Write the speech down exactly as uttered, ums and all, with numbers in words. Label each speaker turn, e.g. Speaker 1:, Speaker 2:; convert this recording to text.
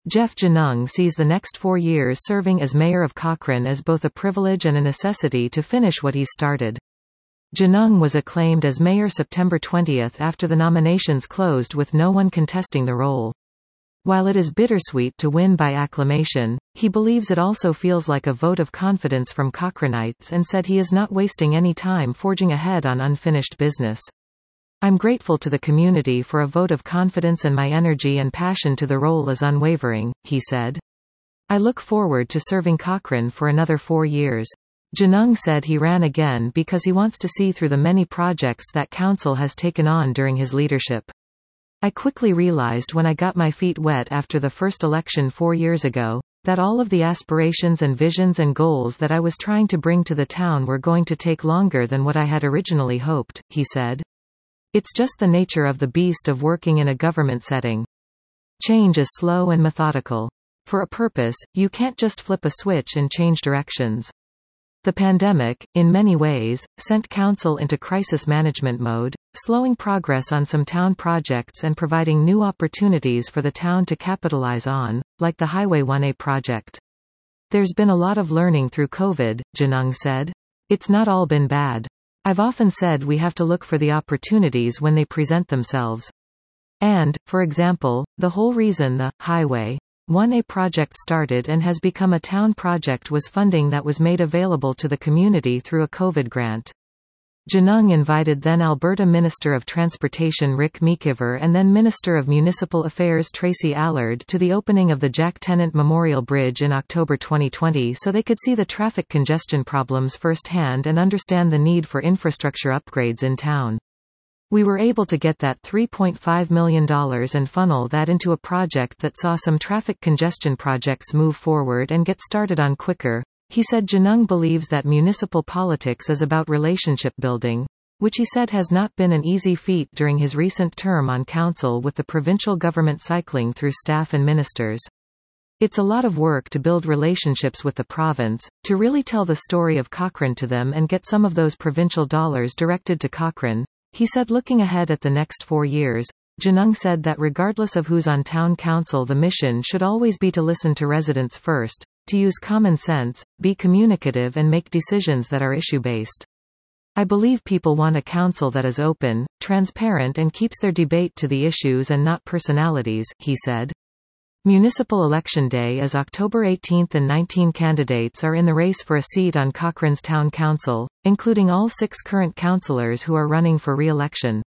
Speaker 1: Jeff Genung sees the next four years serving as mayor of Cochrane as both a privilege and a necessity to finish what he's started. Genung was acclaimed as mayor September twentieth after the nominations closed with no one contesting the role. While it is bittersweet to win by acclamation, he believes it also feels like a vote of confidence from Cochranites and said he is not wasting any time forging ahead on unfinished business. I'm grateful to the community for a vote of confidence and my energy and passion to the role is unwavering, he said. I look forward to serving Cochrane for another four years. Genung said he ran again because he wants to see through the many projects that council has taken on during his leadership. I quickly realized when I got my feet wet after the first election four years ago, that all of the aspirations and visions and goals that I was trying to bring to the town were going to take longer than what I had originally hoped, he said. It's just the nature of the beast of working in a government setting. Change is slow and methodical. For a purpose, you can't just flip a switch and change directions. The pandemic, in many ways, sent council into crisis management mode, slowing progress on some town projects and providing new opportunities for the town to capitalize on, like the Highway one A project. There's been a lot of learning through COVID, Genung said. It's not all been bad. I've often said we have to look for the opportunities when they present themselves. And, for example, the whole reason the Highway one A project started and has become a town project was funding that was made available to the community through a COVID grant. Genung invited then Alberta Minister of Transportation Rick Meekiver and then Minister of Municipal Affairs Tracy Allard to the opening of the Jack Tennant Memorial Bridge in October twenty twenty so they could see the traffic congestion problems firsthand and understand the need for infrastructure upgrades in town. We were able to get that three point five million dollars and funnel that into a project that saw some traffic congestion projects move forward and get started on quicker. He said Genung believes that municipal politics is about relationship building, which he said has not been an easy feat during his recent term on council with the provincial government cycling through staff and ministers. It's a lot of work to build relationships with the province, to really tell the story of Cochrane to them and get some of those provincial dollars directed to Cochrane, he said. Looking ahead at the next four years, Genung said that regardless of who's on town council, the mission should always be to listen to residents first, to use common sense, be communicative and make decisions that are issue-based. I believe people want a council that is open, transparent and keeps their debate to the issues and not personalities, he said. Municipal election day is October eighteenth and nineteen candidates are in the race for a seat on Cochrane's town council, including all six current councillors who are running for re-election.